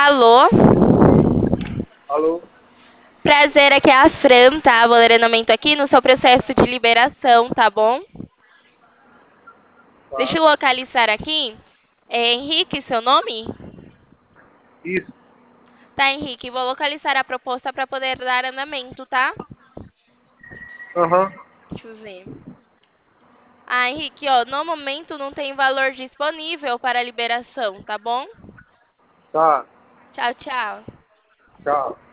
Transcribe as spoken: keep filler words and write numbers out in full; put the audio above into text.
Alô? Alô? Prazer, aqui é a Fran, tá? Vou ler andamento aqui no seu processo de liberação, tá bom? Deixa Tá. eu localizar aqui. É Henrique, seu nome? Isso. Tá, Henrique, vou localizar a proposta para poder dar andamento, tá? Aham. Deixa eu ver. Ah, Henrique, ó, no momento não tem valor disponível para liberação, tá bom? Tá. Tchau, tchau. Tchau.